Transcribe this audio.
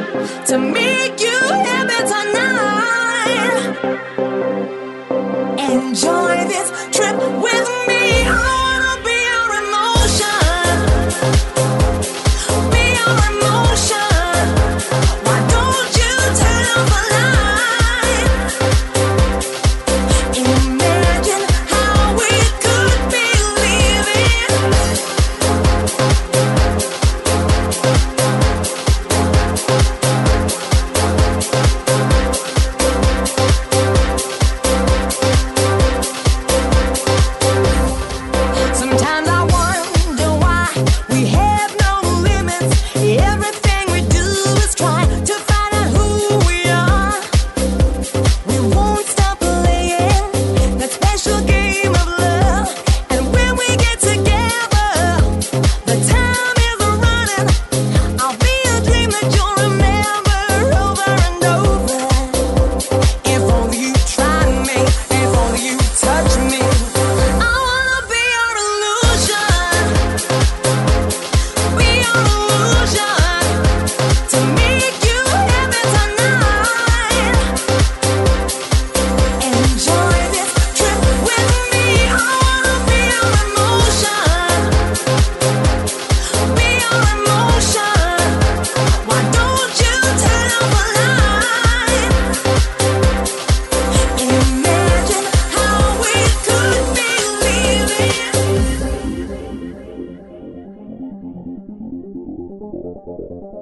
to meet you happy tonight. Enjoy this trip with me. I wanna be your emotion, be your emotion. Why don't you turn off the light? Imagine how we could be living. Sometimes I wonder why we have no limits. Everything we do is try to find out who we are. We won't stop playing that special game of love. And when we get together, the time is running. I'll be a dream that you'll remember over and over. If only you try me, if only you touch me. I wanna be your illusion, be your illusion, to make you happy tonight. Enjoy this trip with me. I wanna be your emotion, be your emotion. Why don't you turn off the light? Imagine how we could be living.